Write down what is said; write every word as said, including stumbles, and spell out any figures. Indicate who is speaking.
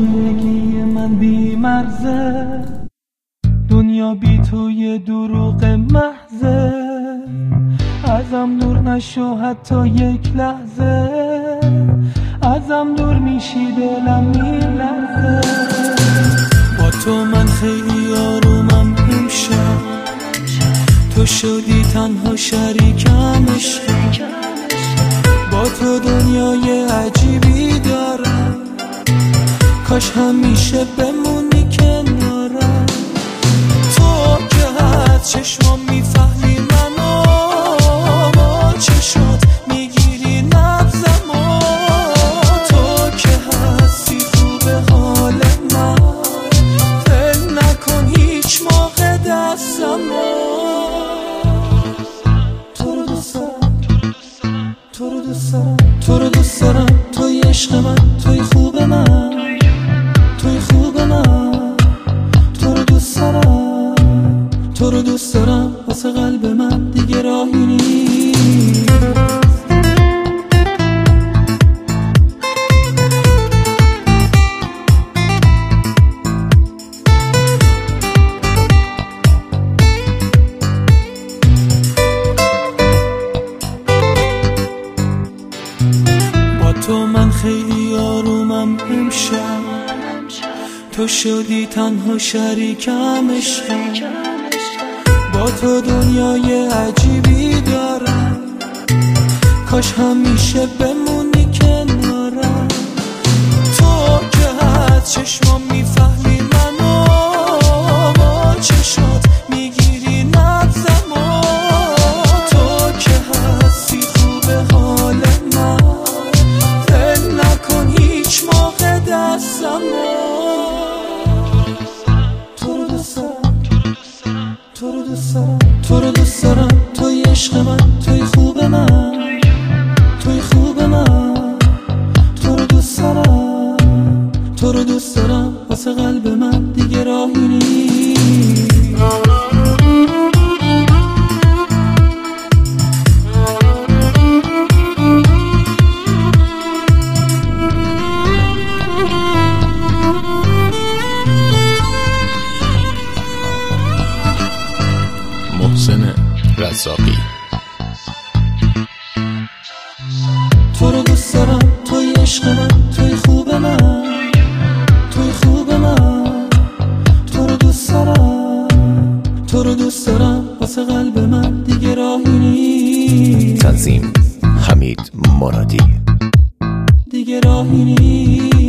Speaker 1: زندگی من بی مرزه، دنیا بی تو یه دروغ محضه. ازم دور نشو حتی یک لحظه، ازم دور میشی دلم میلرزه. با تو من خیلی آرومم امشب، تو شدی تنها شریکم عشق. با تو دنیای عجیبی دارم، کاش همیشه بمونی کنارم. تو که از چشمام میفهمی منو، با چشات میگیری نبضمو. تو که هستی خوب حال من، فکر نکن هیچ موقع دستمو. تو رو دوست دارم، تو رو دوست دارم، تو رو دوست دارم. توی عشق من، توی خوب من، توی خوب من. تو رو دوست دارم، تو رو دوست دارم. واسه قلب من دیگه راهی نیست. با تو من خیلی آرومم امشب، تو شدی تنها شریکم عشق. با تو دنیای عجیبی دارم، کاش همیشه بمونی کنارم. تو که از چشمام میفهمی منو، با چشات میگیری نبضمو. تو که هستی خوب حال من، فکر نکن هیچ موقع دستمو. تو رو دوست دارم، تو رو دوست دارم، تو رو دوست دارم. توی عشق من، توی خوب من، توی خوب من. تو رو دوست دارم، تو رو دوست دارم. واسه قلب من دیگه راهی نیست.
Speaker 2: محسن رزاقی.
Speaker 1: تو رو دوست دارم، توی عشق من، توی خوب من، توی خوب من. تو رو دوست دارم، تو رو دوست دارم. واسه قلب من دیگه راهی نیست.
Speaker 2: تنظیم حمید مرادی.
Speaker 1: دیگه راهی نیست.